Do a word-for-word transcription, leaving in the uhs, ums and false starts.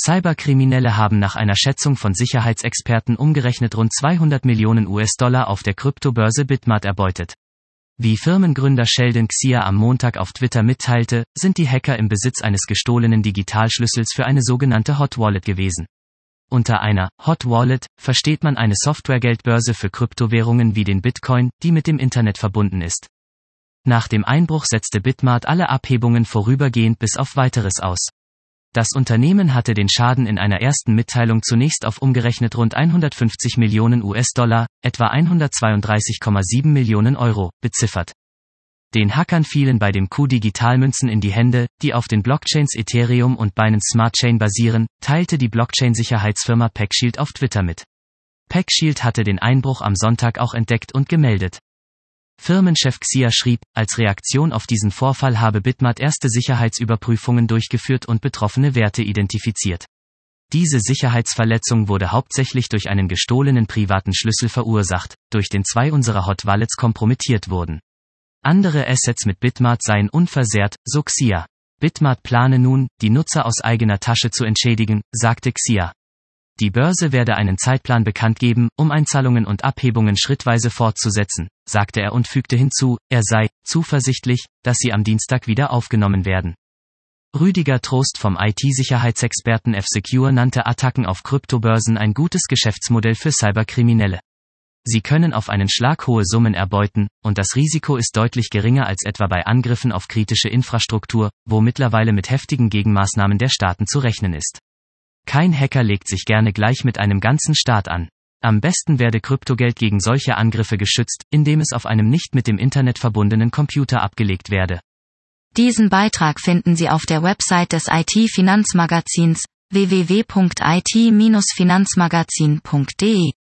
Cyberkriminelle haben nach einer Schätzung von Sicherheitsexperten umgerechnet rund zweihundert Millionen U S-Dollar auf der Kryptobörse Bitmart erbeutet. Wie Firmengründer Sheldon Xia am Montag auf Twitter mitteilte, sind die Hacker im Besitz eines gestohlenen Digitalschlüssels für eine sogenannte Hot Wallet gewesen. Unter einer Hot Wallet versteht man eine Softwaregeldbörse für Kryptowährungen wie den Bitcoin, die mit dem Internet verbunden ist. Nach dem Einbruch setzte Bitmart alle Abhebungen vorübergehend bis auf Weiteres aus. Das Unternehmen hatte den Schaden in einer ersten Mitteilung zunächst auf umgerechnet rund hundertfünfzig Millionen U S-Dollar, etwa hundertzweiunddreißig Komma sieben Millionen Euro, beziffert. Den Hackern fielen bei dem Coup Digitalmünzen in die Hände, die auf den Blockchains Ethereum und Binance Smart Chain basieren, teilte die Blockchain-Sicherheitsfirma PeckShield auf Twitter mit. PeckShield hatte den Einbruch am Sonntag auch entdeckt und gemeldet. Firmenchef Xia schrieb, als Reaktion auf diesen Vorfall habe Bitmart erste Sicherheitsüberprüfungen durchgeführt und betroffene Werte identifiziert. Diese Sicherheitsverletzung wurde hauptsächlich durch einen gestohlenen privaten Schlüssel verursacht, durch den zwei unserer Hot Wallets kompromittiert wurden. Andere Assets mit Bitmart seien unversehrt, so Xia. Bitmart plane nun, die Nutzer aus eigener Tasche zu entschädigen, sagte Xia. Die Börse werde einen Zeitplan bekannt geben, um Einzahlungen und Abhebungen schrittweise fortzusetzen, sagte er und fügte hinzu, er sei zuversichtlich, dass sie am Dienstag wieder aufgenommen werden. Rüdiger Trost vom I T-Sicherheitsexperten F-Secure nannte Attacken auf Kryptobörsen ein gutes Geschäftsmodell für Cyberkriminelle. Sie können auf einen Schlag hohe Summen erbeuten, und das Risiko ist deutlich geringer als etwa bei Angriffen auf kritische Infrastruktur, wo mittlerweile mit heftigen Gegenmaßnahmen der Staaten zu rechnen ist. Kein Hacker legt sich gerne gleich mit einem ganzen Staat an. Am besten werde Kryptogeld gegen solche Angriffe geschützt, indem es auf einem nicht mit dem Internet verbundenen Computer abgelegt werde. Diesen Beitrag finden Sie auf der Website des I T-Finanzmagazins w w w punkt i t Bindestrich finanzmagazin punkt d e.